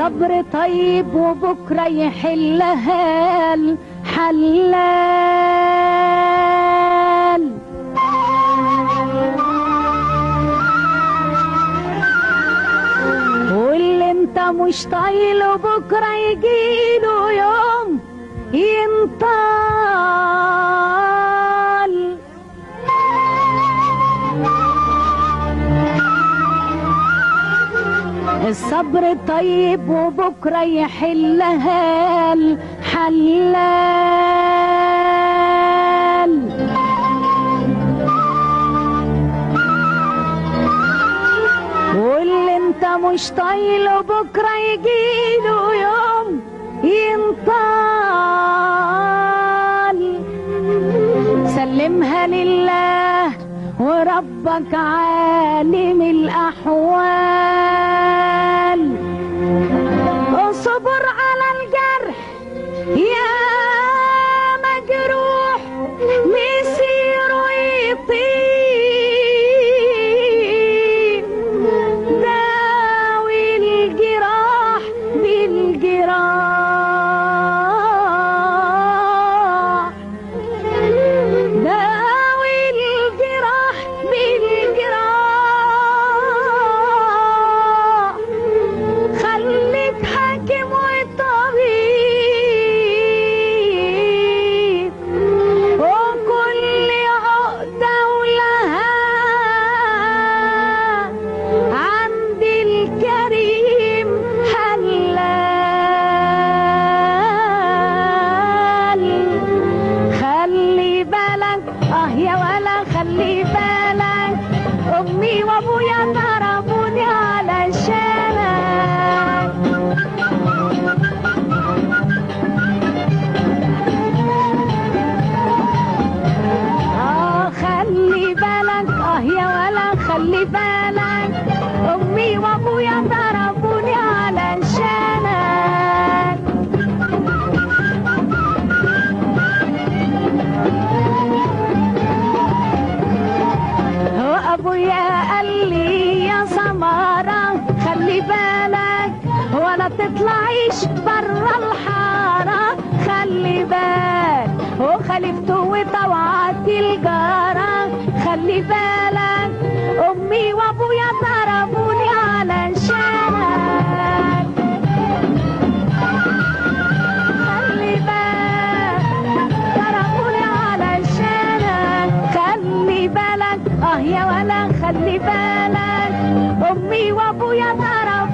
الصبر طيب وبكرة يحلها الحلال. واللي انت مش طايله بكرة يجيله يوم ينطال. الصبر طيب وبكرة يحلها الحلال. واللي انت مش طايله بكرة يجيله يوم ينطال. سلمها لله وربك عالم الأحوال. اصبر على الجرح يا مجروح مسيره يطيب. داوي الجراح بالجراح. داوي الجراح بالجراح. خليك حاكم وطبيب وكل عقدة ولها عند الكريم حلال. خلي بالك يا ولا خلي بالك امي وابويا ضربوني علشانك. خلي بالك يا ولا خلي بالك امي وابويا ضربوني علشانك. ابويا قال لي يا سمارة خلي بالك ولا تطلعيش برا الحارة. خلي بالك وخلفته وطوعت الجارة. خلي بالك امي وابويا ضربوني علشانك. خلي بالك ضربوني علشانك. خلي بالك يا ولا خلي بالك امي وابويا ضربوني